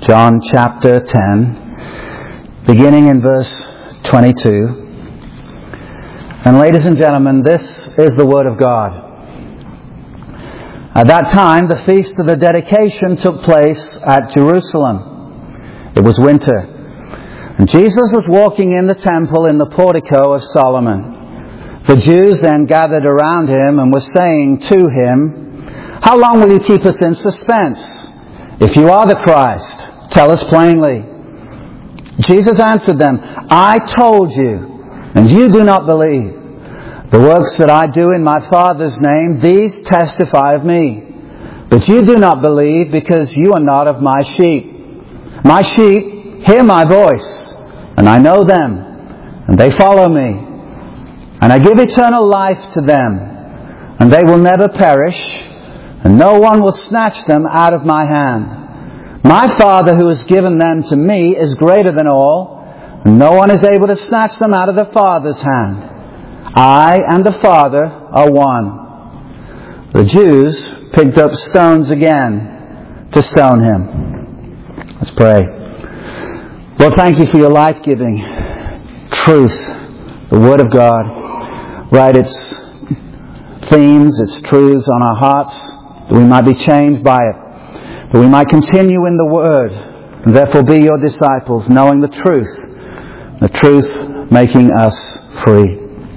John chapter 10, beginning in verse 22. And ladies and gentlemen, this is the Word of God. At that time, the feast of the dedication took place at Jerusalem. It was winter. And Jesus was walking in the temple in the portico of Solomon. The Jews then gathered around him and were saying to him, "How long will you keep us in suspense? If you are the Christ, tell us plainly." Jesus answered them, "I told you, and you do not believe. The works that I do in my Father's name, these testify of me. But you do not believe because you are not of my sheep. My sheep hear my voice, and I know them, and they follow me. And I give eternal life to them, and they will never perish, and no one will snatch them out of my hand. My Father who has given them to me is greater than all, and no one is able to snatch them out of the Father's hand. I and the Father are one." The Jews picked up stones again to stone him. Let's pray. Lord, thank you for your life-giving truth, the Word of God. Write its themes, its truths on our hearts, that we might be changed by it, that we might continue in the Word, and therefore be your disciples, knowing the truth making us free.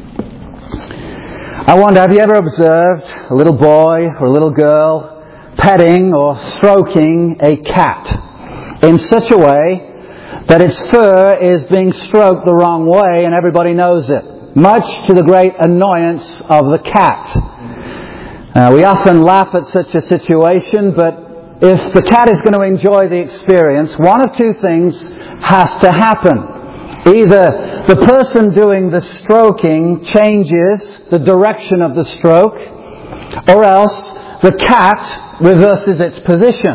I wonder, have you ever observed a little boy or a little girl petting or stroking a cat in such a way that its fur is being stroked the wrong way and everybody knows it, much to the great annoyance of the cat? We often laugh at such a situation, but if the cat is going to enjoy the experience, one of two things has to happen. Either the person doing the stroking changes the direction of the stroke, or else the cat reverses its position.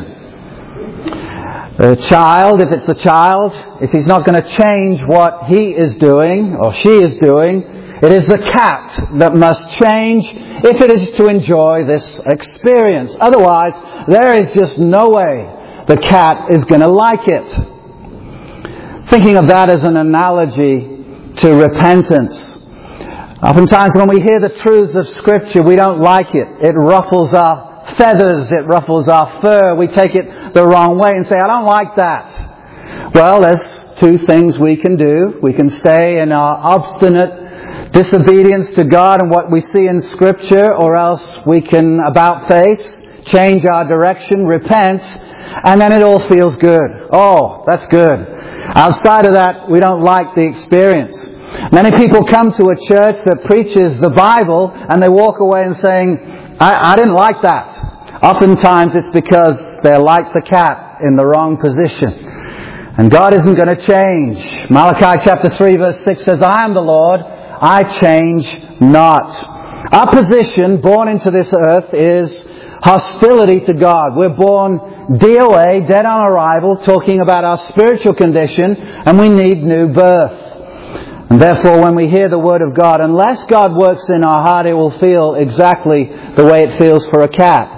The child, if it's the child, if he's not going to change what he is doing or she is doing, it is the cat that must change if it is to enjoy this experience. Otherwise, there is just no way the cat is going to like it. Thinking of that as an analogy to repentance. Oftentimes when we hear the truths of Scripture, we don't like it. It ruffles our feathers, it ruffles our fur. We take it the wrong way and say, "I don't like that." Well, there's two things we can do. We can stay in our obstinate disobedience to God and what we see in Scripture, or else we can about face, change our direction, repent, and then it all feels good. Oh, that's good. Outside of that, we don't like the experience. Many people come to a church that preaches the Bible and they walk away and saying, I didn't like that. Oftentimes it's because they're like the cat in the wrong position. And God isn't going to change. Malachi chapter 3 verse 6 says, "I am the Lord, I change not." Our position, born into this earth, is hostility to God. We're born DOA, dead on arrival, talking about our spiritual condition, and we need new birth. And therefore, when we hear the Word of God, unless God works in our heart, it will feel exactly the way it feels for a cat.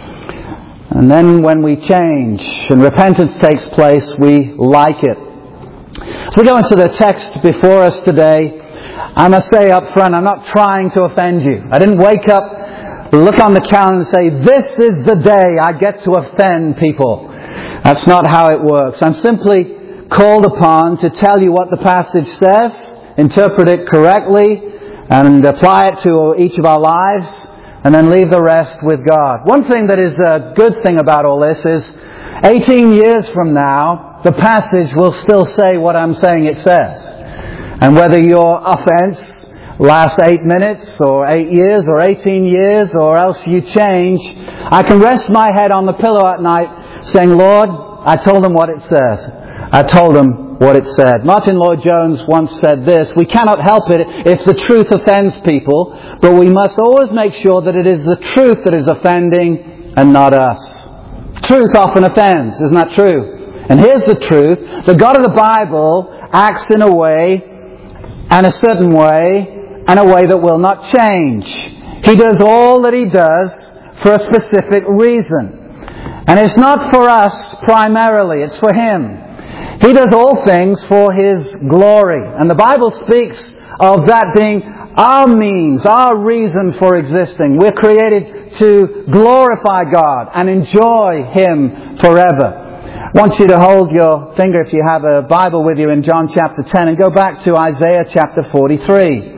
And then when we change and repentance takes place, we like it. As we go into the text before us today, I must say up front, I'm not trying to offend you. I didn't wake up, look on the calendar and say, "This is the day I get to offend people." That's not how it works. I'm simply called upon to tell you what the passage says, interpret it correctly, and apply it to each of our lives, and then leave the rest with God. One thing that is a good thing about all this is 18 years from now, the passage will still say what I'm saying it says. And whether your offense lasts 8 minutes or 8 years or 18 years, or else you change, I can rest my head on the pillow at night saying, "Lord, I told them what it says. I told them what it said." Martin Lloyd-Jones once said this: "We cannot help it if the truth offends people, but we must always make sure that it is the truth that is offending and not us." Truth often offends, isn't that true? And here's the truth: the God of the Bible acts in a way, and a certain way, and a way that will not change. He does all that He does for a specific reason. And it's not for us primarily, it's for Him. He does all things for His glory. And the Bible speaks of that being our means, our reason for existing. We're created to glorify God and enjoy Him forever. I want you to hold your finger, if you have a Bible with you, in John chapter 10 and go back to Isaiah chapter 43.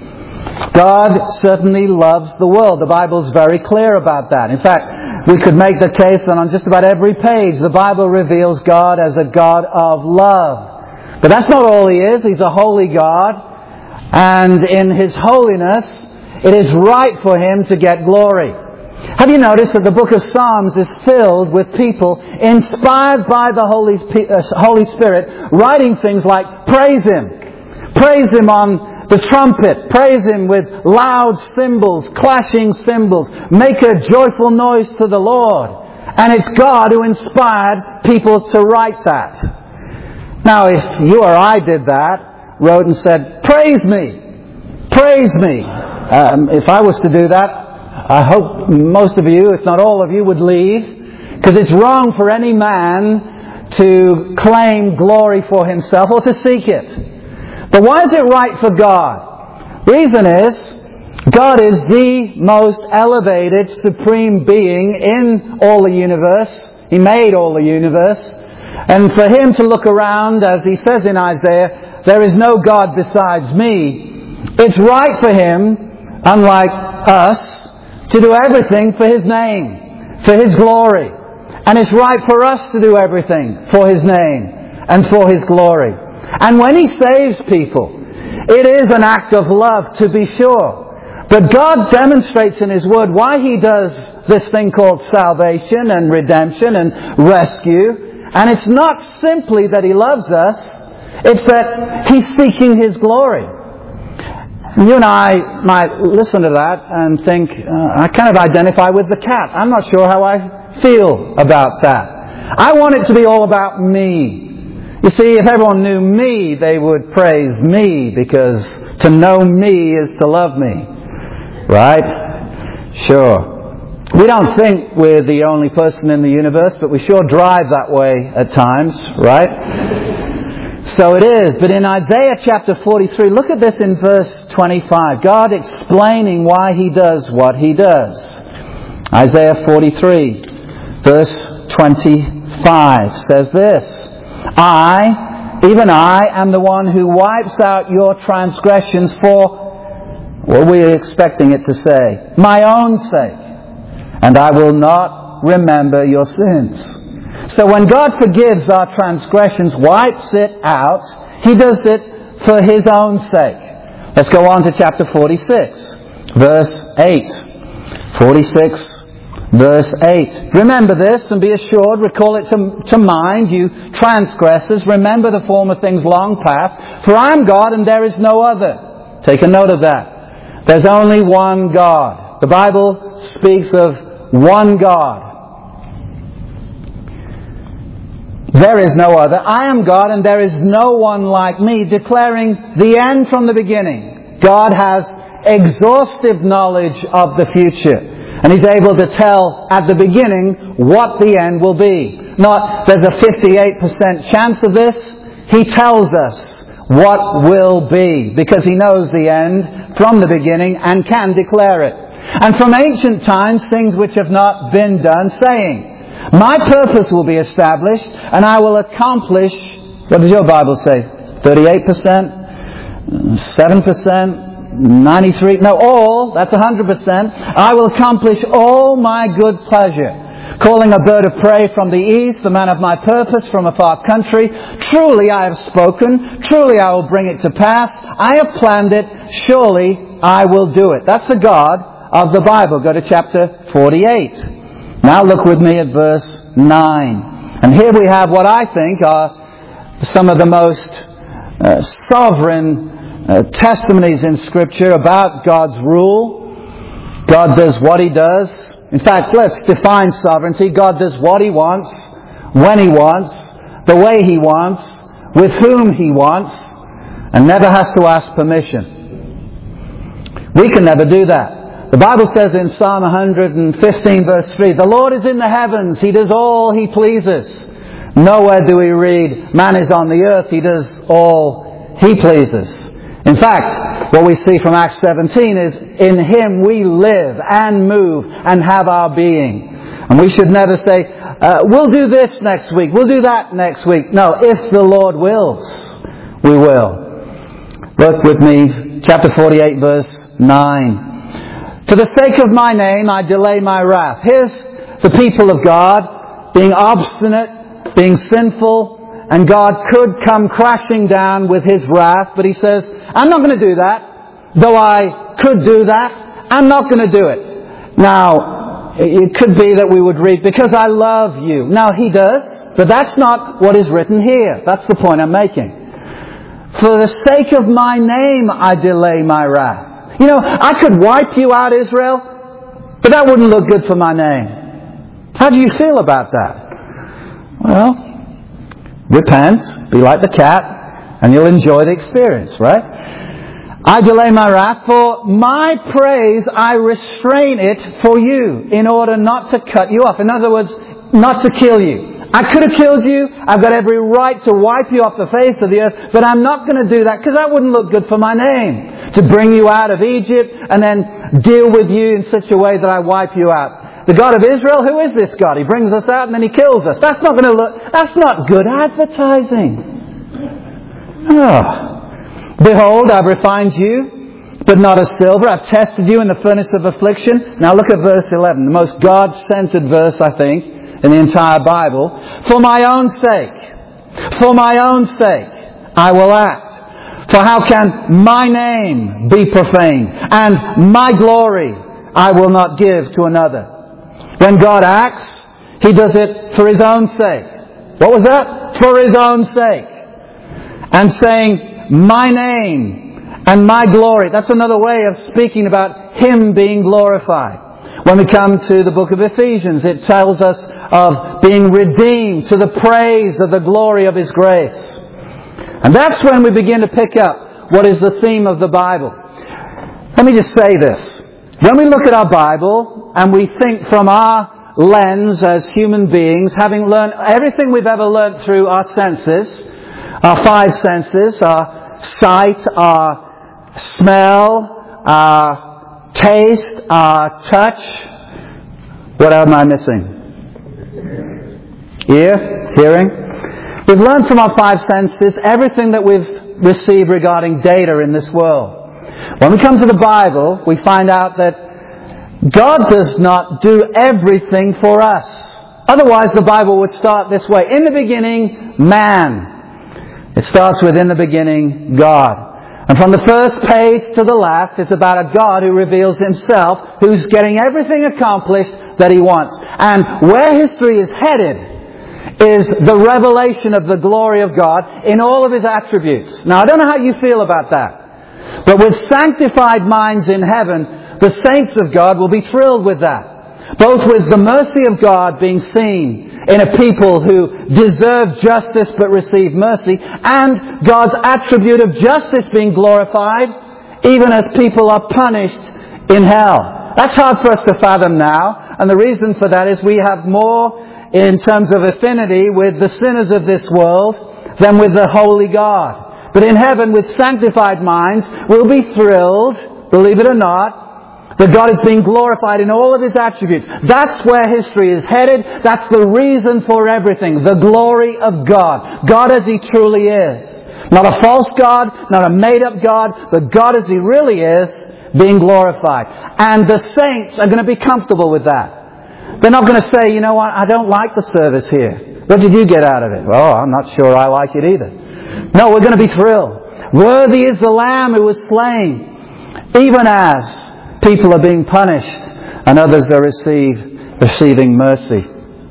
God certainly loves the world. The Bible's very clear about that. In fact, we could make the case that on just about every page the Bible reveals God as a God of love. But that's not all He is. He's a holy God. And in His holiness, it is right for Him to get glory. Have you noticed that the book of Psalms is filled with people inspired by the Holy Spirit writing things like, praise Him. Praise Him on the trumpet. Praise Him with loud cymbals, clashing cymbals. Make a joyful noise to the Lord. And it's God who inspired people to write that. Now, if you or I did that, wrote and said, praise me, praise me. If I was to do that, I hope most of you, if not all of you, would leave. Because it's wrong for any man to claim glory for himself or to seek it. But why is it right for God? Reason is, God is the most elevated, supreme being in all the universe. He made all the universe. And for Him to look around, as He says in Isaiah, there is no God besides me. It's right for Him, unlike us, to do everything for His name, for His glory. And it's right for us to do everything for His name and for His glory. And when He saves people, it is an act of love, to be sure. But God demonstrates in His Word why He does this thing called salvation and redemption and rescue. And it's not simply that He loves us, it's that He's seeking His glory. You and I might listen to that and think, I kind of identify with the cat. I'm not sure how I feel about that. I want it to be all about me. You see, if everyone knew me, they would praise me, because to know me is to love me. Right? Sure. We don't think we're the only person in the universe, but we sure drive that way at times, right? So it is. But in Isaiah chapter 43, look at this in verse 25. God explaining why He does what He does. Isaiah 43, verse 25 says this. I, even I, am the one who wipes out your transgressions for, what were we expecting it to say? My own sake. And I will not remember your sins. So when God forgives our transgressions, wipes it out, He does it for His own sake. Let's go on to chapter 46, verse 8. 46, verse 8. Remember this and be assured, recall it to mind, you transgressors. Remember the former things long past. For I am God and there is no other. Take a note of that. There's only one God. The Bible speaks of one God. There is no other. I am God and there is no one like me, declaring the end from the beginning. God has exhaustive knowledge of the future. And He's able to tell at the beginning what the end will be. Not there's a 58% chance of this. He tells us what will be, because He knows the end from the beginning and can declare it. And from ancient times, things which have not been done, saying, my purpose will be established, and I will accomplish, what does your Bible say? 38%? 7%? 93? No, all. That's 100%. I will accomplish all my good pleasure. Calling a bird of prey from the east, the man of my purpose from a far country. Truly I have spoken. Truly I will bring it to pass. I have planned it. Surely I will do it. That's the God of the Bible. Go to chapter 48. Now look with me at verse 9. And here we have what I think are some of the most sovereign testimonies in Scripture about God's rule. God does what He does. In fact, let's define sovereignty. God does what He wants, when He wants, the way He wants, with whom He wants, and never has to ask permission. We can never do that. The Bible says in Psalm 115 verse 3, the Lord is in the heavens, He does all He pleases. Nowhere do we read, man is on the earth, He does all He pleases. In fact, what we see from Acts 17 is, in Him we live and move and have our being. And we should never say, we'll do this next week, we'll do that next week. No, if the Lord wills, we will. Look with me, chapter 48 verse 9. For the sake of my name I delay my wrath. Here's the people of God being obstinate, being sinful, and God could come crashing down with His wrath, but He says, I'm not going to do that. Though I could do that, I'm not going to do it. Now, it could be that we would read, because I love you. Now, He does, but that's not what is written here. That's the point I'm making. For the sake of my name, I delay my wrath. You know, I could wipe you out, Israel, but that wouldn't look good for my name. How do you feel about that? Well, repent, be like the cat, and you'll enjoy the experience, right? I delay my wrath, for my praise I restrain it for you, in order not to cut you off. In other words, not to kill you. I could have killed you, I've got every right to wipe you off the face of the earth, but I'm not going to do that, because that wouldn't look good for my name. To bring you out of Egypt, and then deal with you in such a way that I wipe you out. The God of Israel, who is this God? He brings us out and then He kills us. That's not good advertising. Oh. Behold, I've refined you, but not as silver. I've tested you in the furnace of affliction. Now look at verse 11, the most God-centered verse, I think, in the entire Bible. For my own sake, I will act. For how can my name be profaned? And my glory I will not give to another. When God acts, He does it for His own sake. What was that? For His own sake. And saying, my name and my glory. That's another way of speaking about Him being glorified. When we come to the book of Ephesians, it tells us of being redeemed to the praise of the glory of His grace. And that's when we begin to pick up what is the theme of the Bible. Let me just say this. When we look at our Bible and we think from our lens as human beings, having learned everything we've ever learned through our senses, our five senses, our sight, our smell, our taste, our touch. What am I missing? Ear, hearing. We've learned from our five senses everything that we've received regarding data in this world. When we come to the Bible, we find out that God does not do everything for us. Otherwise, the Bible would start this way. In the beginning, man. It starts with, in the beginning, God. And from the first page to the last, it's about a God who reveals Himself, who's getting everything accomplished that He wants. And where history is headed is the revelation of the glory of God in all of His attributes. Now, I don't know how you feel about that. But with sanctified minds in heaven, the saints of God will be thrilled with that. Both with the mercy of God being seen in a people who deserve justice but receive mercy, and God's attribute of justice being glorified, even as people are punished in hell. That's hard for us to fathom now, and the reason for that is we have more in terms of affinity with the sinners of this world than with the holy God. But in heaven, with sanctified minds, we'll be thrilled, believe it or not, that God is being glorified in all of His attributes. That's where history is headed. That's the reason for everything. The glory of God. God as He truly is. Not a false God, not a made-up God, but God as He really is, being glorified. And the saints are going to be comfortable with that. They're not going to say, you know what, I don't like the service here. What did you get out of it? Well, I'm not sure I like it either. No, we're going to be thrilled. Worthy is the Lamb who was slain, even as people are being punished and others are receiving mercy.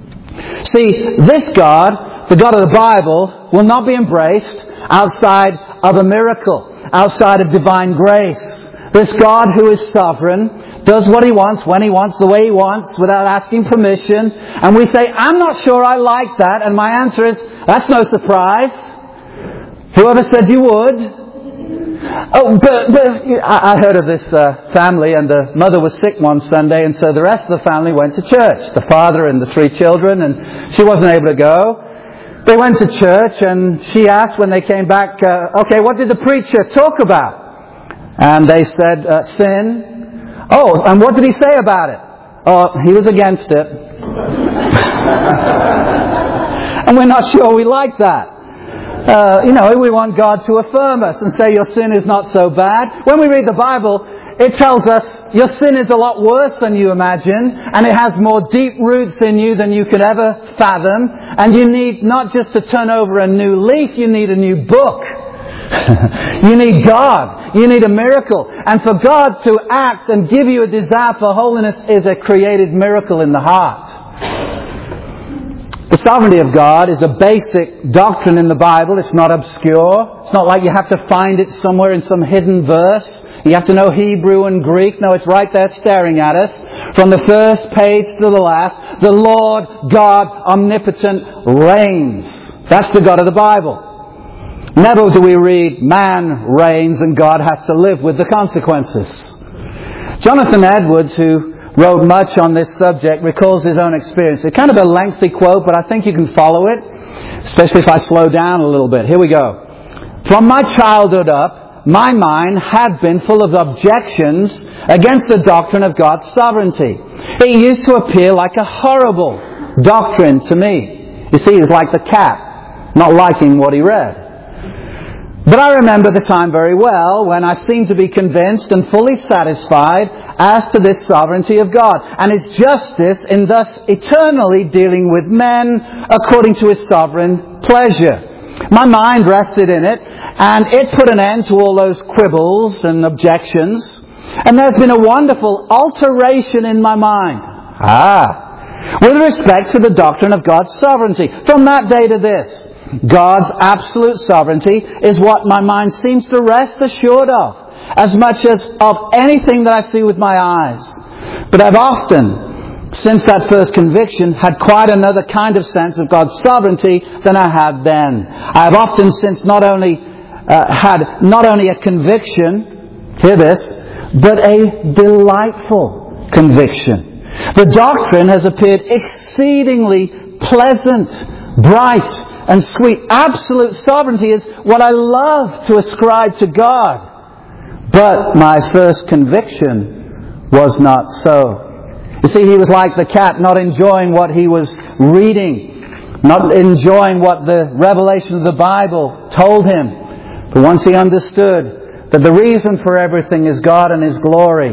See, this God, the God of the Bible, will not be embraced outside of a miracle, outside of divine grace. This God who is sovereign does what He wants, when He wants, the way He wants, without asking permission. And we say, I'm not sure I like that. And my answer is, that's no surprise. Whoever said you would. I heard of this family, and the mother was sick one Sunday, and so the rest of the family went to church. The father and the 3 children, and she wasn't able to go. They went to church, and she asked when they came back, okay, what did the preacher talk about? And they said, sin. Oh, and what did he say about it? Oh, he was against it. And we're not sure we like that. We want God to affirm us and say your sin is not so bad. When we read the Bible, it tells us your sin is a lot worse than you imagine, and it has more deep roots in you than you could ever fathom, and you need not just to turn over a new leaf, you need a new book. You need God. You need a miracle. And for God to act and give you a desire for holiness is a created miracle in the heart. The sovereignty of God is a basic doctrine in the Bible. It's not obscure. It's not like you have to find it somewhere in some hidden verse. You have to know Hebrew and Greek. No, it's right there staring at us. From the first page to the last, the Lord God omnipotent reigns. That's the God of the Bible. Never do we read, man reigns and God has to live with the consequences. Jonathan Edwards, who wrote much on this subject, recalls his own experience. It's kind of a lengthy quote, but I think you can follow it, especially if I slow down a little bit. Here we go. From my childhood up, my mind had been full of objections against the doctrine of God's sovereignty. It used to appear like a horrible doctrine to me. You see, he was like the cat, not liking what he read. But I remember the time very well when I seemed to be convinced and fully satisfied as to this sovereignty of God and His justice in thus eternally dealing with men according to His sovereign pleasure. My mind rested in it, and it put an end to all those quibbles and objections. And there's been a wonderful alteration in my mind. With respect to the doctrine of God's sovereignty. From that day to this, God's absolute sovereignty is what my mind seems to rest assured of, as much as of anything that I see with my eyes. But I've often, since that first conviction, had quite another kind of sense of God's sovereignty than I had then. I have often since not only a conviction, hear this, but a delightful conviction. The doctrine has appeared exceedingly pleasant, bright, and sweet. Absolute sovereignty is what I love to ascribe to God. But my first conviction was not so. You see, he was like the cat, not enjoying what he was reading, not enjoying what the revelation of the Bible told him. But once he understood that the reason for everything is God and His glory,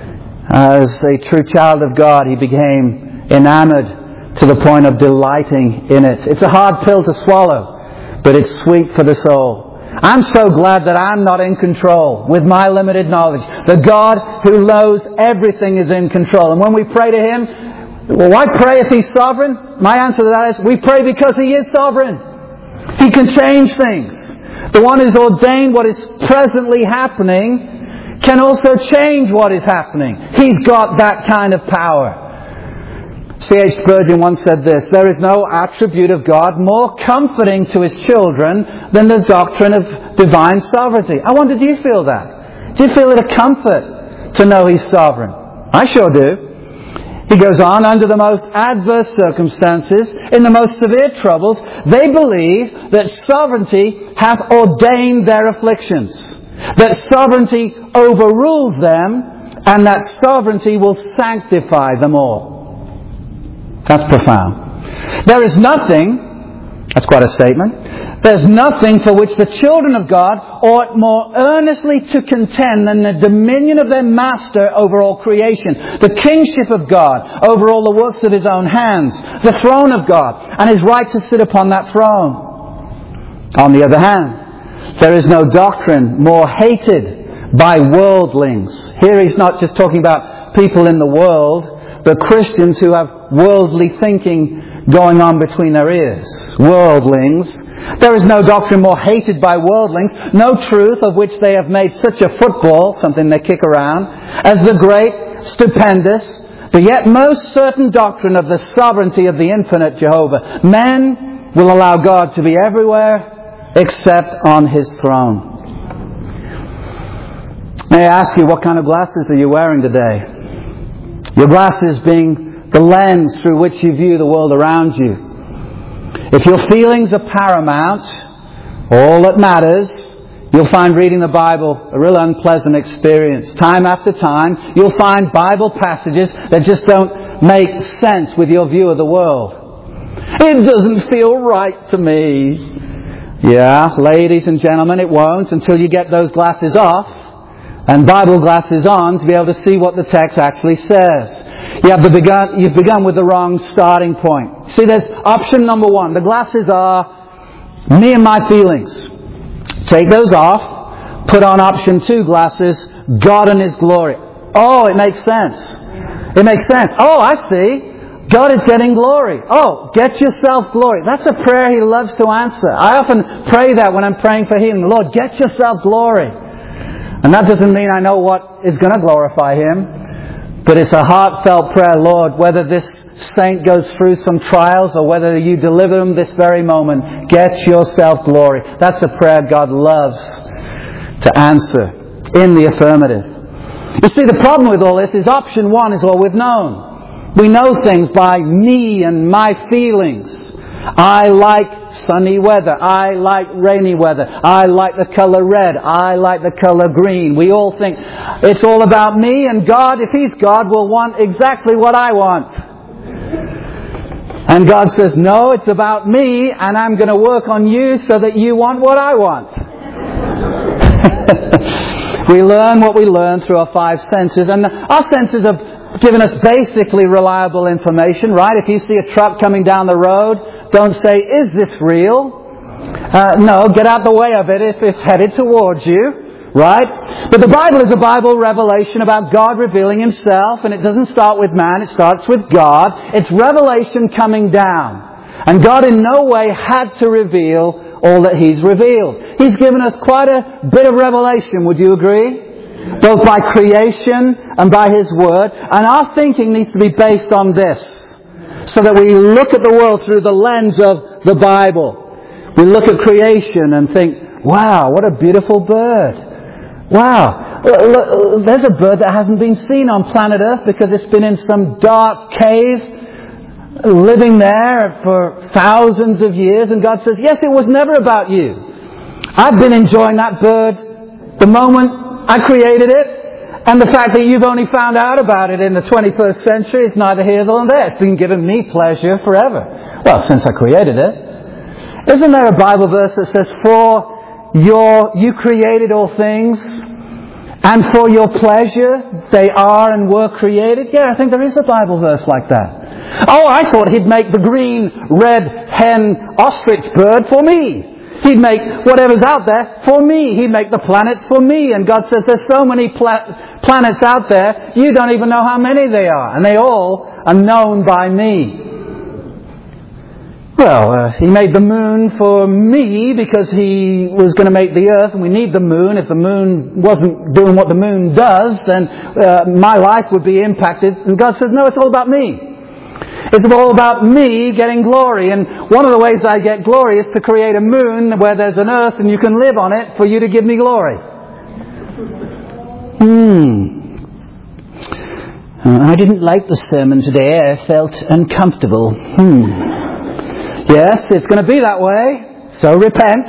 as a true child of God, he became enamored to the point of delighting in it. It's a hard pill to swallow, but it's sweet for the soul. I'm so glad that I'm not in control with my limited knowledge. The God who knows everything is in control. And when we pray to Him, well, why pray if He's sovereign? My answer to that is, we pray because He is sovereign. He can change things. The one who's ordained what is presently happening can also change what is happening. He's got that kind of power. C.H. Spurgeon once said this: there is no attribute of God more comforting to His children than the doctrine of divine sovereignty. I wonder, do you feel that? Do you feel it a comfort to know He's sovereign? I sure do. He goes on, under the most adverse circumstances, in the most severe troubles, they believe that sovereignty hath ordained their afflictions, that sovereignty overrules them, and that sovereignty will sanctify them all. That's profound. There is nothing, that's quite a statement, there's nothing for which the children of God ought more earnestly to contend than the dominion of their Master over all creation, the kingship of God over all the works of His own hands, the throne of God, and His right to sit upon that throne. On the other hand, there is no doctrine more hated by worldlings. Here he's not just talking about people in the world, but Christians who have worldly thinking going on between their ears. Worldlings. There is no doctrine more hated by worldlings, no truth of which they have made such a football, something they kick around, as the great, stupendous, but yet most certain doctrine of the sovereignty of the infinite Jehovah. Men will allow God to be everywhere except on His throne. May I ask you, what kind of glasses are you wearing today? Your glasses being the lens through which you view the world around you. If your feelings are paramount, all that matters, you'll find reading the Bible a real unpleasant experience. Time after time, you'll find Bible passages that just don't make sense with your view of the world. It doesn't feel right to me. Yeah, ladies and gentlemen, it won't until you get those glasses off and Bible glasses on to be able to see what the text actually says. You've begun with the wrong starting point. See, there's option number one. The glasses are me and my feelings. Take those off. Put on option two glasses, God and His glory. Oh, it makes sense. It makes sense. Oh, I see. God is getting glory. Oh, get yourself glory. That's a prayer He loves to answer. I often pray that when I'm praying for healing. Lord, get yourself glory. And that doesn't mean I know what is going to glorify Him. But it's a heartfelt prayer, Lord, whether this saint goes through some trials or whether you deliver them this very moment, get yourself glory. That's a prayer God loves to answer in the affirmative. You see, the problem with all this is option one is all we've known. We know things by me and my feelings. I like sunny weather. I like rainy weather. I like the color red. I like the color green. We all think it's all about me, and God, if He's God, will want exactly what I want. And God says, no, it's about me, and I'm going to work on you so that you want what I want. We learn what we learn through our five senses, and our senses have given us basically reliable information, right? If you see a truck coming down the road, don't say, is this real? No, get out the way of it if it's headed towards you, right? But the Bible is a Bible revelation about God revealing Himself, and it doesn't start with man, it starts with God. It's revelation coming down. And God in no way had to reveal all that He's revealed. He's given us quite a bit of revelation, would you agree? Both by creation and by His Word. And our thinking needs to be based on this, so that we look at the world through the lens of the Bible. We look at creation and think, wow, what a beautiful bird. Wow, there's a bird that hasn't been seen on planet Earth because it's been in some dark cave, living there for thousands of years. And God says, yes, it was never about you. I've been enjoying that bird the moment I created it. And the fact that you've only found out about it in the 21st century is neither here nor there. It's been giving me pleasure forever. Well, since I created it. Isn't there a Bible verse that says, you created all things, and for your pleasure they are and were created? Yeah, I think there is a Bible verse like that. Oh, I thought He'd make the green, red, hen, ostrich bird for me. He'd make whatever's out there for me. He'd make the planets for me. And God says, there's so many planets out there, you don't even know how many they are. And they all are known by me. Well, He made the moon for me because He was going to make the earth, and we need the moon. If the moon wasn't doing what the moon does, then my life would be impacted. And God says, no, it's all about me. It's all about me getting glory. And one of the ways I get glory is to create a moon where there's an earth and you can live on it for you to give me glory. I didn't like the sermon today. I felt uncomfortable. Yes, it's going to be that way. So repent.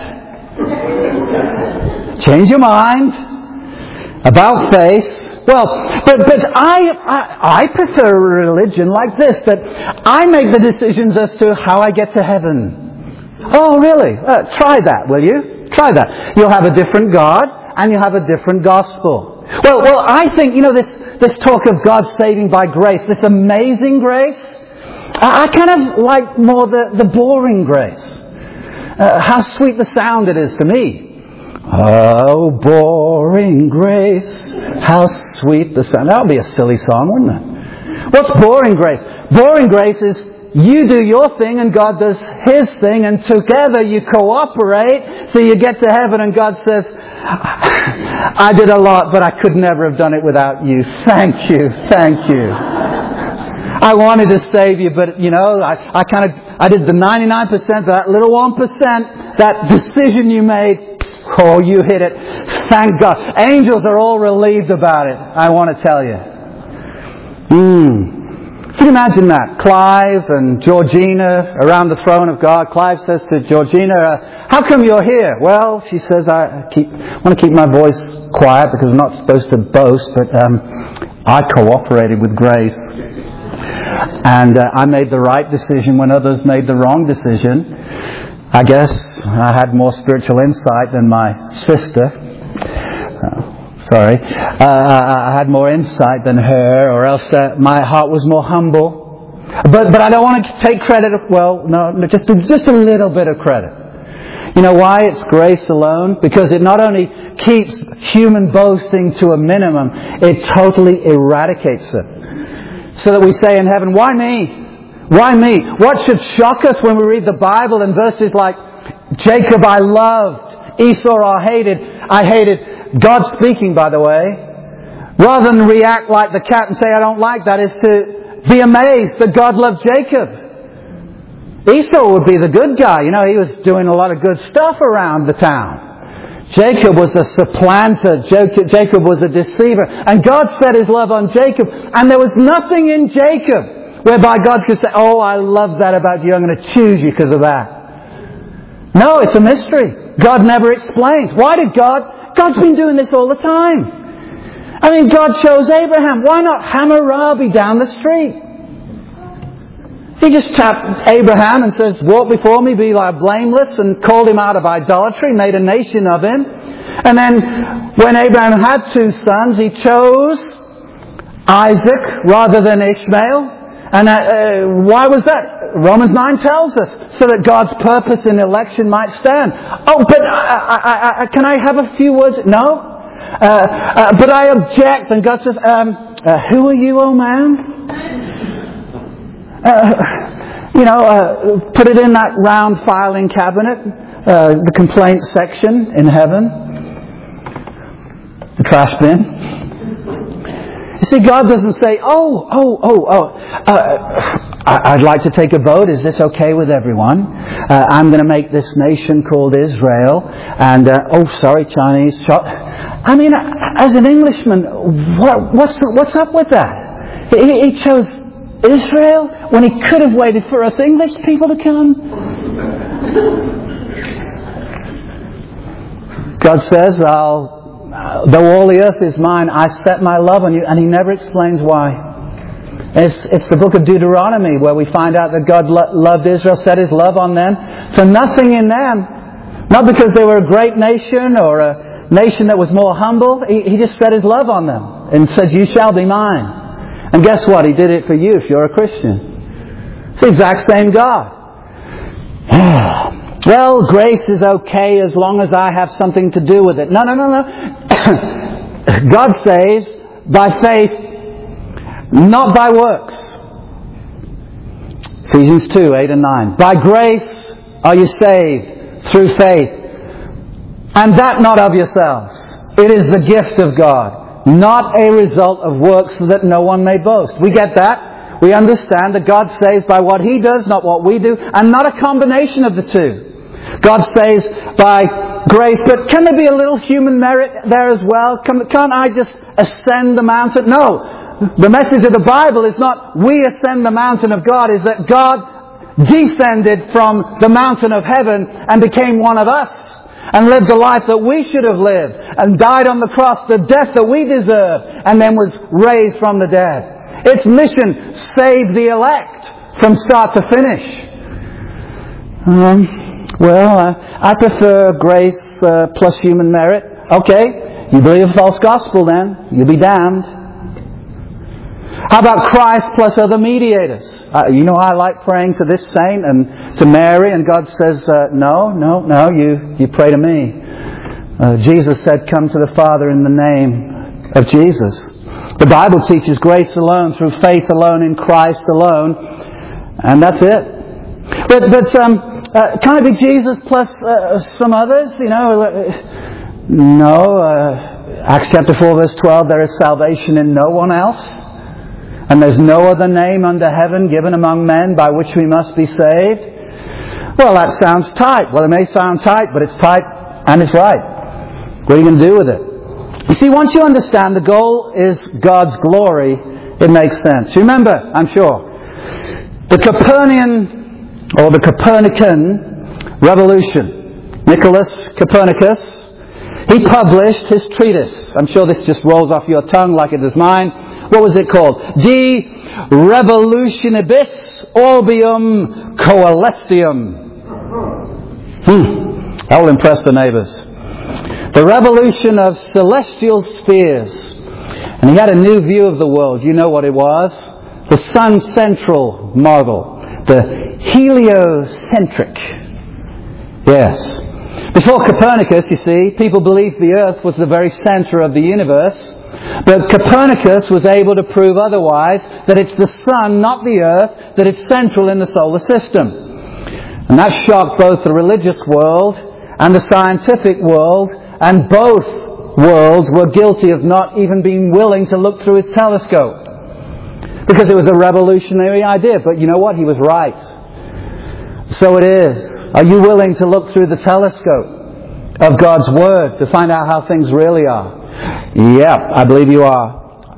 Change your mind. About face. Well, but I prefer a religion like this, that I make the decisions as to how I get to heaven. Oh, really? Try that, will you? Try that. You'll have a different God, and you'll have a different gospel. Well, I think, this talk of God saving by grace, this amazing grace, I kind of like more the boring grace. How sweet the sound it is to me. Oh, boring grace, how sweet the sound. That would be a silly song, wouldn't it? What's boring grace? Boring grace is you do your thing and God does His thing, and together you cooperate, so you get to heaven and God says, I did a lot, but I could never have done it without you. Thank you. I wanted to save you, but I did the 99%, that little 1%, that decision you made, Oh, you hit it. Thank God. Angels are all relieved about it, I want to tell you. Can you imagine that? Clive and Georgina around the throne of God. Clive says to Georgina, how come you're here? Well, she says, I want to keep my voice quiet because I'm not supposed to boast, but I cooperated with Grace. And I made the right decision when others made the wrong decision. I guess I had more spiritual insight than my sister. I had more insight than her, or else my heart was more humble. But I don't want to take credit. Well, no, just a little bit of credit. You know why? It's grace alone. Because it not only keeps human boasting to a minimum, it totally eradicates it. So that we say in heaven, why me? Why me? What should shock us when we read the Bible in verses like, Jacob I loved, Esau I hated. God speaking, by the way. Rather than react like the cat and say, I don't like that, is to be amazed that God loved Jacob. Esau would be the good guy. You know, he was doing a lot of good stuff around the town. Jacob was a supplanter. Jacob was a deceiver. And God set His love on Jacob. And there was nothing in Jacob whereby God could say, oh, I love that about you. I'm going to choose you because of that. No, it's a mystery. God never explains. Why did God's been doing this all the time. I mean, God chose Abraham. Why not Hammurabi down the street? He just tapped Abraham and says, walk before me, be thou blameless, and called him out of idolatry, made a nation of him. And then when Abraham had 2 sons, he chose Isaac rather than Ishmael. And why was that? Romans 9 tells us, so that God's purpose in election might stand. Oh, but can I have a few words? No. But I object. And God says, who are you, oh man? Put it in that round filing cabinet, the complaint section in heaven, the trash bin. You see, God doesn't say, I'd like to take a vote. Is this okay with everyone? I'm going to make this nation called Israel. And, Chinese shop. I mean, as an Englishman, what's up with that? He chose Israel when He could have waited for us English people to come. God says, though all the earth is mine, I set my love on you. And He never explains why. It's the book of Deuteronomy where we find out that God loved Israel, set His love on them. For nothing in them, not because they were a great nation or a nation that was more humble. He just set His love on them and said, you shall be mine. And guess what? He did it for you if you're a Christian. It's the exact same God. Well, grace is okay as long as I have something to do with it. No. God saves by faith, not by works. Ephesians 2, 8 and 9. By grace are you saved through faith. And that not of yourselves. It is the gift of God, not a result of works so that no one may boast. We get that. We understand that God saves by what He does, not what we do, and not a combination of the two. God saves by grace, but can there be a little human merit there as well? Can't I just ascend the mountain? No. The message of the Bible is not we ascend the mountain of God, is that God descended from the mountain of heaven and became one of us and lived the life that we should have lived and died on the cross, the death that we deserve, and then was raised from the dead. Its mission, save the elect from start to finish. I prefer grace plus human merit. Okay, you believe a false gospel then. You'll be damned. How about Christ plus other mediators? I like praying to this saint and to Mary, and God says, no, you pray to me. Jesus said, come to the Father in the name of Jesus. The Bible teaches grace alone, through faith alone, in Christ alone, and that's it. But can it be Jesus plus some others? No. Acts chapter 4 verse 12, there is salvation in no one else. And there's no other name under heaven given among men by which we must be saved. Well, that sounds tight. Well, it may sound tight, but it's tight and it's right. What are you going to do with it? You see, once you understand the goal is God's glory, it makes sense. You remember, I'm sure, the Copernican revolution. Nicholas Copernicus, he published his treatise. I'm sure this just rolls off your tongue like it does mine. What was it called? De Revolutionibus Orbium Coelestium. That will impress the neighbours. The revolution of celestial spheres. And he had a new view of the world. You know what it was? The sun-central model. The heliocentric. Yes. Before Copernicus, you see, people believed the earth was the very centre of the universe. But Copernicus was able to prove otherwise, that it's the sun, not the earth, that it's central in the solar system. And that shocked both the religious world and the scientific world, and both worlds were guilty of not even being willing to look through his telescope. Because it was a revolutionary idea. But you know what? He was right. So it is. Are you willing to look through the telescope of God's Word to find out how things really are? Yeah, I believe you are.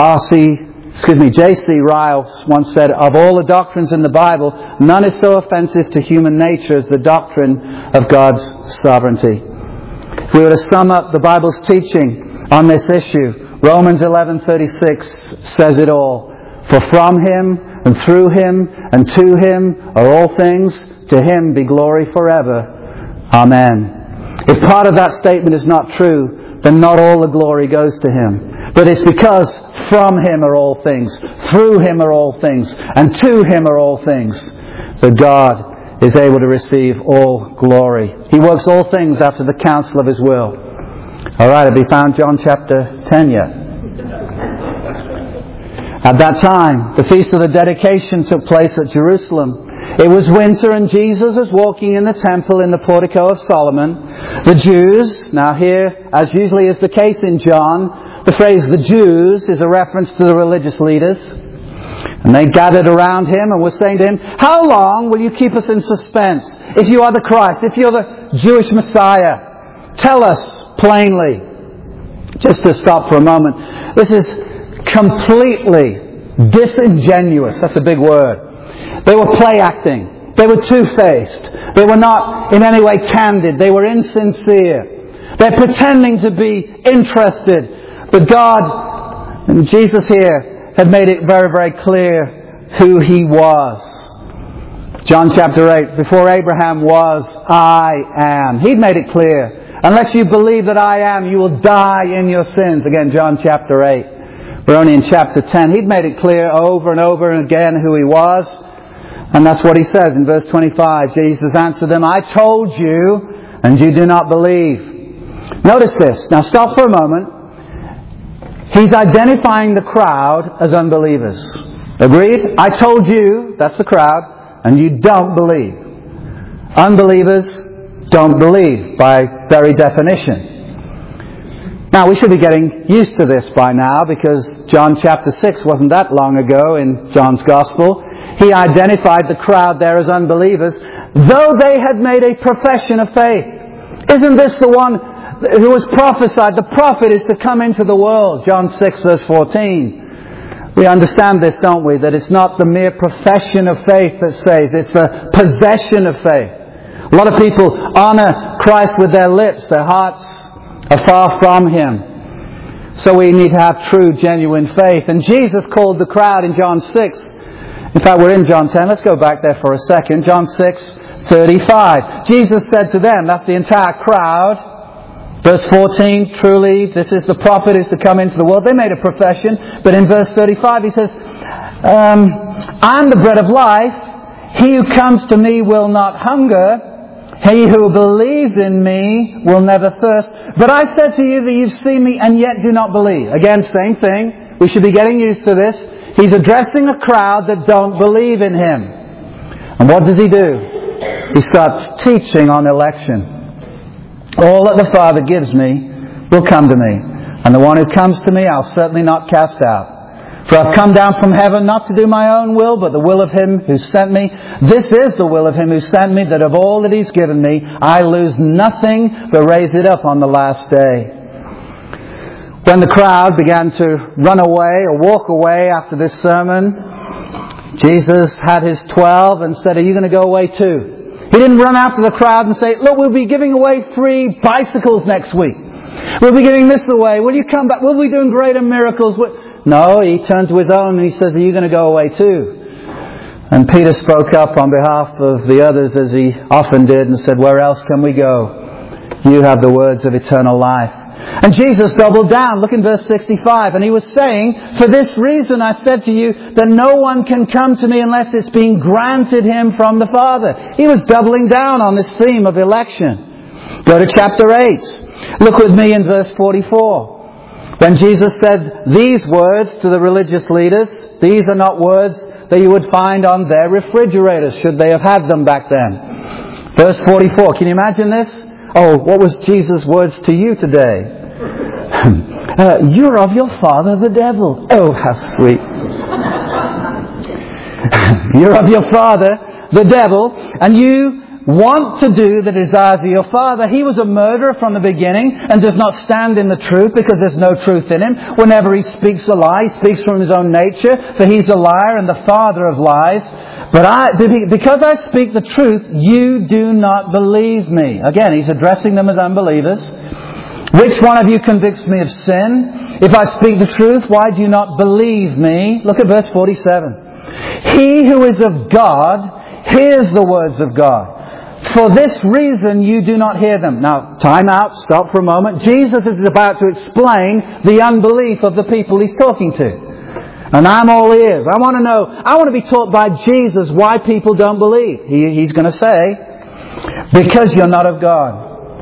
J.C. Ryle once said, of all the doctrines in the Bible, none is so offensive to human nature as the doctrine of God's sovereignty. If we were to sum up the Bible's teaching on this issue, Romans 11:36 says it all. For from Him, and through Him, and to Him are all things. To Him be glory forever. Amen. If part of that statement is not true, then not all the glory goes to Him. But it's because from Him are all things, through Him are all things, and to Him are all things, that God is able to receive all glory. He works all things after the counsel of His will. All right, have you found John chapter 10 yet? At that time, the Feast of the Dedication took place at Jerusalem. It was winter and Jesus was walking in the temple in the portico of Solomon. The Jews, now here, as usually is the case in John, the phrase the Jews is a reference to the religious leaders. And they gathered around Him and were saying to Him, how long will you keep us in suspense? If you are the Christ, if you're the Jewish Messiah, tell us plainly. Just to stop for a moment, this is completely disingenuous. That's a big word. They were play acting. They were two-faced. They were not in any way candid. They were insincere. They're pretending to be interested. But God, and Jesus here, had made it very, very clear who He was. John chapter 8, before Abraham was, I am. He'd made it clear. Unless you believe that I am, you will die in your sins. Again, John chapter 8. We're only in chapter 10. He'd made it clear over and over again who He was. And that's what He says in verse 25. Jesus answered them, I told you, and you do not believe. Notice this. Now stop for a moment. He's identifying the crowd as unbelievers. Agreed? I told you, that's the crowd, and you don't believe. Unbelievers don't believe by very definition. Now we should be getting used to this by now, because John chapter 6 wasn't that long ago in John's Gospel. He identified the crowd there as unbelievers, though they had made a profession of faith. Isn't this the one who was prophesied? The prophet is to come into the world. John 6 verse 14. We understand this, don't we? That it's not the mere profession of faith that saves. It's the possession of faith. A lot of people honour Christ with their lips. Their hearts are far from Him. So we need to have true, genuine faith. And Jesus called the crowd in John 6. In fact, we're in John 10. Let's go back there for a second. John 6:35. Jesus said to them, that's the entire crowd. Verse 14, truly, this is the prophet is to come into the world. They made a profession. But in verse 35, He says, I'm the bread of life. He who comes to me will not hunger. He who believes in me will never thirst. But I said to you that you've seen me and yet do not believe. Again, same thing. We should be getting used to this. He's addressing a crowd that don't believe in Him. And what does He do? He starts teaching on election. All that the Father gives me will come to me. And the one who comes to me, I'll certainly not cast out. For I've come down from heaven not to do my own will, but the will of Him who sent me. This is the will of Him who sent me, that of all that He's given me, I lose nothing, but raise it up on the last day. When the crowd began to run away or walk away after this sermon, Jesus had His 12 and said, are you going to go away too? He didn't run after the crowd and say, look, we'll be giving away free bicycles next week. We'll be giving this away. Will you come back? We'll be doing greater miracles. No, He turned to His own and He says, are you going to go away too? And Peter spoke up on behalf of the others, as he often did, and said, where else can we go? You have the words of eternal life. And Jesus doubled down. Look in verse 65. And He was saying, for this reason I said to you that no one can come to me unless it's being granted him from the Father. He was doubling down on this theme of election. Go to chapter 8. Look with me in verse 44. When Jesus said these words to the religious leaders, these are not words that you would find on their refrigerators, should they have had them back then. Verse 44. Can you imagine this? Oh, what was Jesus' words to you today? You're of your father the devil. Oh, how sweet. You're of your father the devil, and you want to do the desires of your father. He was a murderer from the beginning and does not stand in the truth because there's no truth in him. Whenever he speaks a lie, he speaks from his own nature, for he's a liar and the father of lies. But because I speak the truth, you do not believe me. Again, he's addressing them as unbelievers. Which one of you convicts me of sin? If I speak the truth, why do you not believe me? Look at verse 47. He who is of God hears the words of God. For this reason you do not hear them. Now, time out, stop for a moment. Jesus is about to explain the unbelief of the people He's talking to. And I'm all ears. I want to be taught by Jesus why people don't believe. He's going to say, because you're not of God.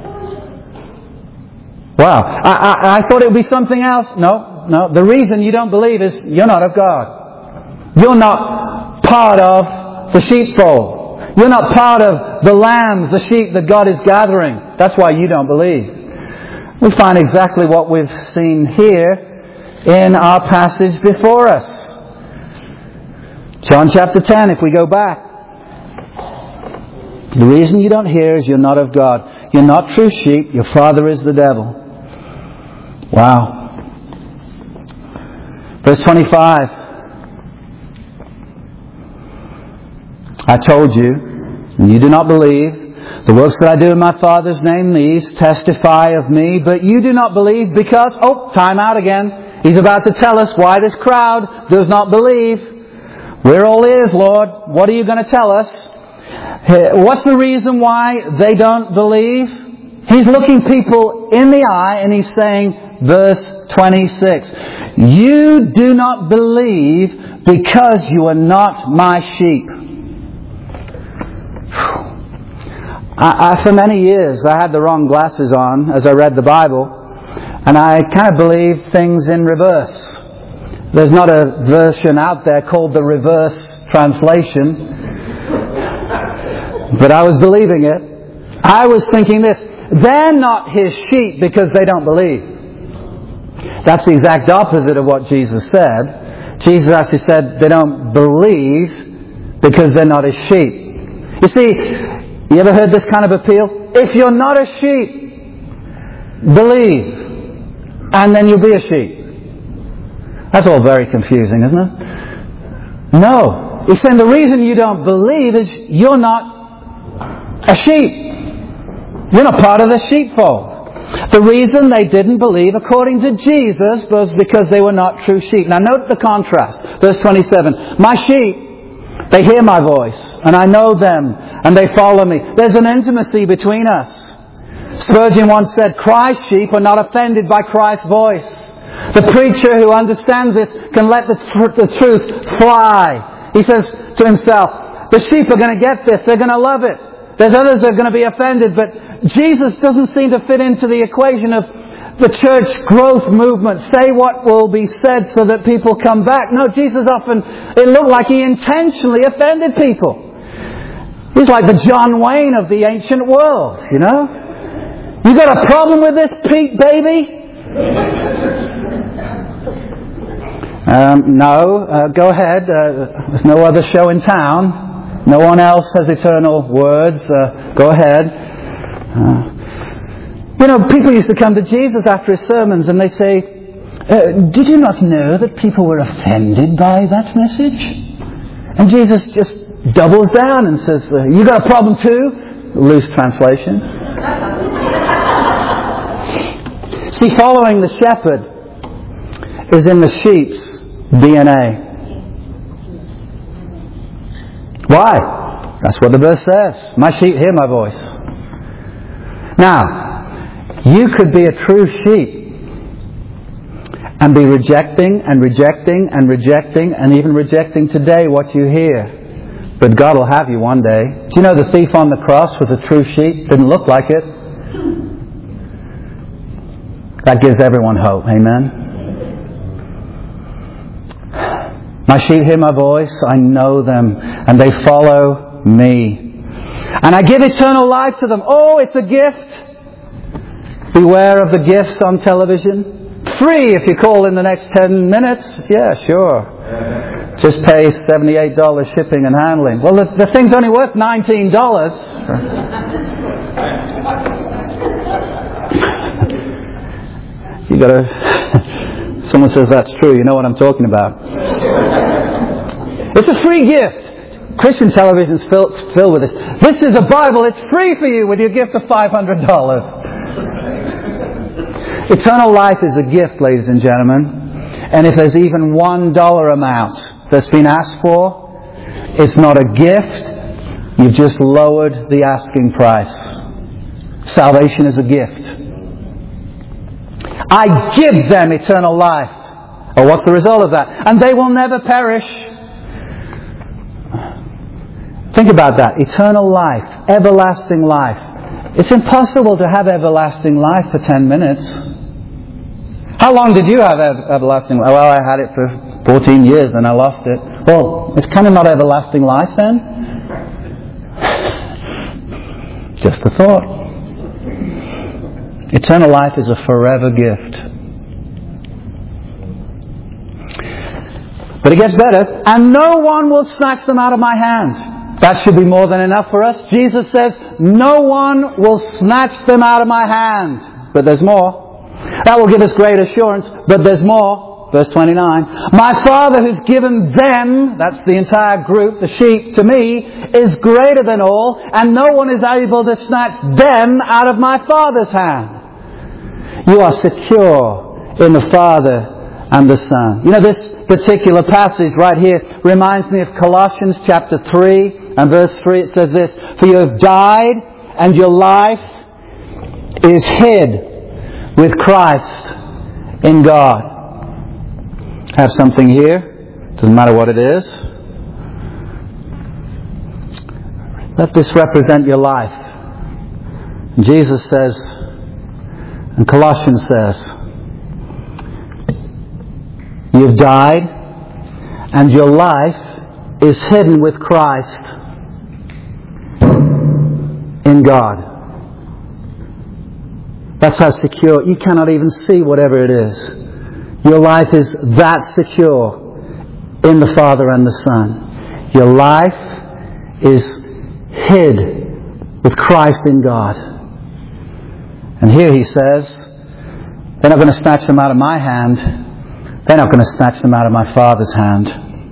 Wow. I thought it would be something else. No. The reason you don't believe is you're not of God. You're not part of the sheepfold. You're not part of the lambs, the sheep that God is gathering. That's why you don't believe. We find exactly what we've seen here in our passage before us. John chapter 10, if we go back. The reason you don't hear is you're not of God. You're not true sheep. Your father is the devil. Wow. Verse 25. I told you, and you do not believe. The works that I do in my Father's name, these testify of me, but you do not believe because, time out again. He's about to tell us why this crowd does not believe. We're all ears, Lord. What are you going to tell us? What's the reason why they don't believe? He's looking people in the eye and He's saying, verse 26, you do not believe because you are not my sheep. For many years I had the wrong glasses on as I read the Bible, and I kind of believed things in reverse. There's not a version out there called the reverse translation, but I was believing it. I was thinking this, they're not His sheep because they don't believe. That's the exact opposite of what Jesus said. Jesus actually said they don't believe because they're not His sheep. You see, you ever heard this kind of appeal? If you're not a sheep, believe, and then you'll be a sheep. That's all very confusing, isn't it? No. He's saying the reason you don't believe is you're not a sheep. You're not part of the sheepfold. The reason they didn't believe, according to Jesus, was because they were not true sheep. Now note the contrast. Verse 27. My sheep, they hear my voice, and I know them, and they follow me. There's an intimacy between us. Spurgeon once said, Christ's sheep are not offended by Christ's voice. The preacher who understands it can let the truth fly. He says to himself, the sheep are going to get this. They're going to love it. There's others that are going to be offended, but Jesus doesn't seem to fit into the equation of the church growth movement. Say what will be said so that people come back. No, Jesus often, it looked like He intentionally offended people. He's like the John Wayne of the ancient world, you know. You got a problem with this, Pete, baby? No, go ahead. There's no other show in town. No one else has eternal words. Go ahead. People used to come to Jesus after his sermons and they say, did you not know that people were offended by that message? And Jesus just doubles down and says, you got a problem too? Loose translation. See, following the shepherd is in the sheep's DNA. Why? That's what the verse says. My sheep hear my voice. Now, you could be a true sheep and be rejecting and rejecting and rejecting and even rejecting today what you hear. But God will have you one day. Do you know the thief on the cross was a true sheep? Didn't look like it. That gives everyone hope. Amen. My sheep hear my voice. I know them and they follow me. And I give eternal life to them. Oh, it's a gift. Beware of the gifts on television. Free if you call in the next 10 minutes. Yeah, sure. Just pay $78 shipping and handling. Well, the thing's only worth $19. You gotta... Someone says that's true. You know what I'm talking about. It's a free gift. Christian television's filled with this. This is a Bible. It's free for you with your gift of $500. Eternal life is a gift, ladies and gentlemen. And if there's even $1 amount that's been asked for, it's not a gift. You've just lowered the asking price. Salvation is a gift. I give them eternal life. Oh, what's the result of that? And they will never perish. Think about that. Eternal life. Everlasting life. It's impossible to have everlasting life for 10 minutes. How long did you have everlasting life? Well, I had it for 14 years and I lost it. Well, it's kind of not everlasting life then. Just a thought. Eternal life is a forever gift. But it gets better. And no one will snatch them out of my hand. That should be more than enough for us. Jesus says, no one will snatch them out of my hand. But there's more. That will give us great assurance. But there's more. Verse 29. My Father who's given them, that's the entire group, the sheep, to me, is greater than all. And no one is able to snatch them out of my Father's hand. You are secure in the Father and the Son. You know, this particular passage right here reminds me of Colossians chapter 3 and verse 3. It says this, for you have died and your life is hid with Christ in God. I have something here. Doesn't matter what it is. Let this represent your life. And Jesus says, and Colossians says, you've died and your life is hidden with Christ in God. That's how secure. You cannot even see whatever it is. Your life is that secure in the Father and the Son. Your life is hid with Christ in God. And here he says, they're not going to snatch them out of my hand. They're not going to snatch them out of my Father's hand.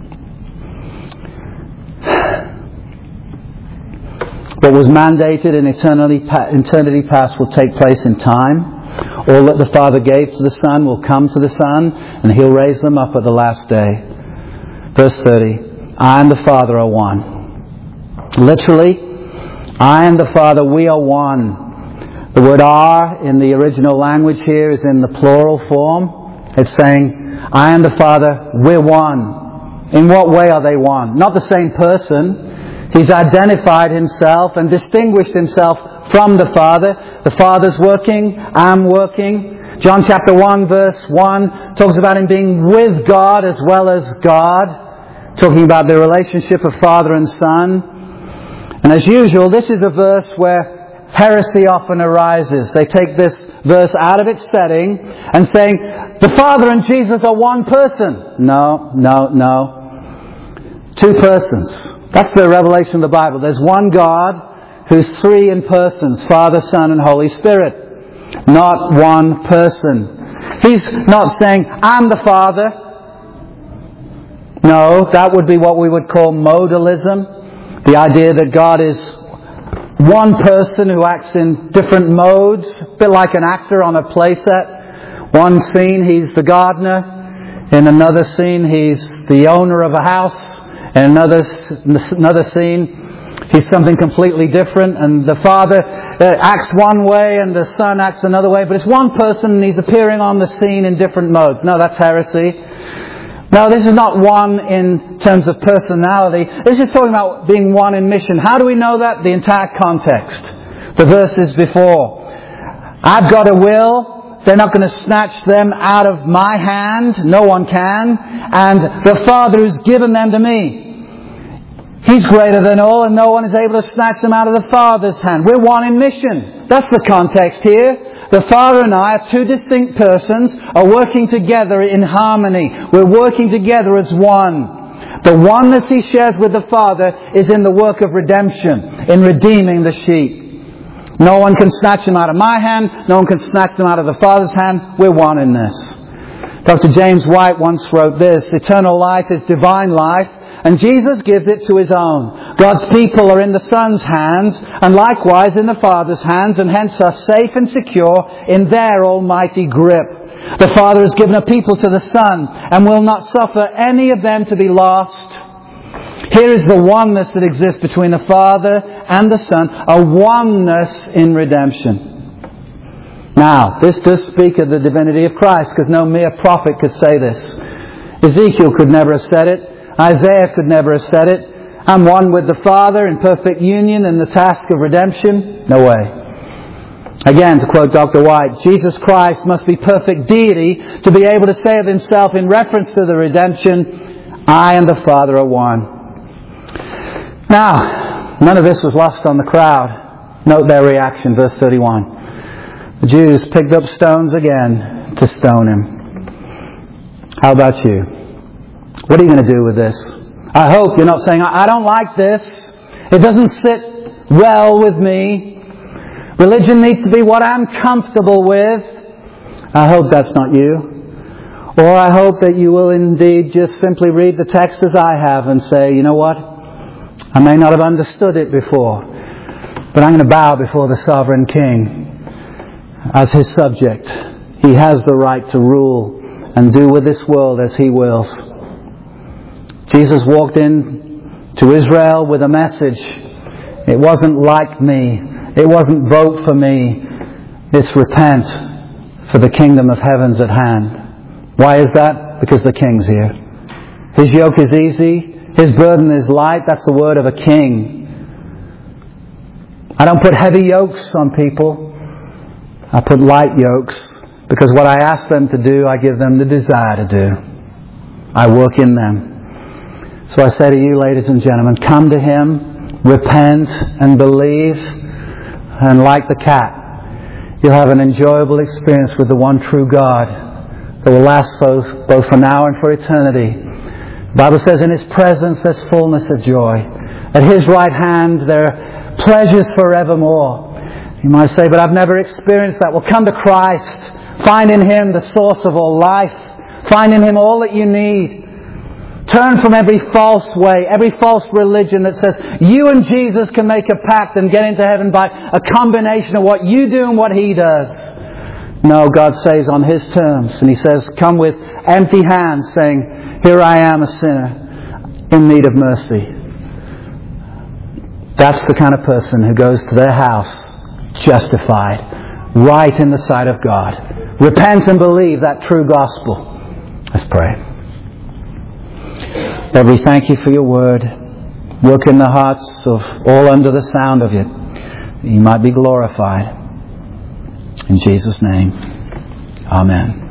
What was mandated in eternity past will take place in time. All that the Father gave to the Son will come to the Son, and He'll raise them up at the last day. Verse 30, I and the Father are one. Literally, I and the Father, we are one. The word are in the original language here is in the plural form. It's saying, I and the Father, we're one. In what way are they one? Not the same person. He's identified Himself and distinguished Himself from the Father. The Father's working, I'm working. John chapter 1 verse 1 talks about Him being with God as well as God. Talking about the relationship of Father and Son. And as usual, this is a verse where heresy often arises. They take this verse out of its setting and saying The Father and Jesus are one person. No. Two persons. That's the revelation of the Bible. There's one God who's three in persons, Father, Son, and Holy Spirit. Not one person. He's not saying, I'm the Father. No, that would be what we would call modalism. The idea that God is one person who acts in different modes, a bit like an actor on a play set. One scene, he's the gardener. In another scene, he's the owner of a house. In another scene, he's something completely different. And the Father acts one way and the Son acts another way. But it's one person and he's appearing on the scene in different modes. No, that's heresy. No, this is not one in terms of personality. This is talking about being one in mission. How do we know that? The entire context. The verses before. I've got a will. They're not going to snatch them out of my hand. No one can. And the Father who's given them to me, He's greater than all, and no one is able to snatch them out of the Father's hand. We're one in mission. That's the context here. The Father and I are two distinct persons, are working together in harmony. We're working together as one. The oneness He shares with the Father is in the work of redemption, in redeeming the sheep. No one can snatch them out of my hand. No one can snatch them out of the Father's hand. We're one in this. Dr. James White once wrote this: eternal life is divine life, and Jesus gives it to His own. God's people are in the Son's hands, and likewise in the Father's hands, and hence are safe and secure in their almighty grip. The Father has given a people to the Son, and will not suffer any of them to be lost. Here is the oneness that exists between the Father and the Son, a oneness in redemption. Now, this does speak of the divinity of Christ, because no mere prophet could say this. Ezekiel could never have said it. Isaiah could never have said it. I'm one with the Father in perfect union in the task of redemption. No way. Again, to quote Dr. White, Jesus Christ must be perfect deity to be able to say of Himself in reference to the redemption, I and the Father are one. Now, none of this was lost on the crowd. Note their reaction, verse 31. The Jews picked up stones again to stone Him. How about you? What are you going to do with this? I hope you're not saying, I don't like this. It doesn't sit well with me. Religion needs to be what I'm comfortable with. I hope that's not you. Or I hope that you will indeed just simply read the text as I have and say, you know what? I may not have understood it before, but I'm going to bow before the sovereign King as His subject. He has the right to rule and do with this world as He wills. Jesus walked in to Israel with a message. It wasn't like me. It wasn't vote for me. It's repent, for the kingdom of heaven's at hand. Why is that? Because the King's here. His yoke is easy. His burden is light. That's the word of a king. I don't put heavy yokes on people. I put light yokes, because what I ask them to do, I give them the desire to do. I work in them. So I say to you, ladies and gentlemen, come to Him, repent and believe, and like the cat, you'll have an enjoyable experience with the one true God that will last both for now and for eternity. The Bible says in His presence there's fullness of joy. At His right hand there are pleasures forevermore. You might say, but I've never experienced that. Well, come to Christ. Find in Him the source of all life. Find in Him all that you need. Turn from every false way, every false religion that says you and Jesus can make a pact and get into heaven by a combination of what you do and what He does. No, God says on His terms. And He says, come with empty hands saying, here I am, a sinner in need of mercy. That's the kind of person who goes to their house justified, right in the sight of God. Repent and believe that true gospel. Let's pray. Lord, we thank You for Your word. Work in the hearts of all under the sound of it, that You might be glorified. In Jesus' name, amen.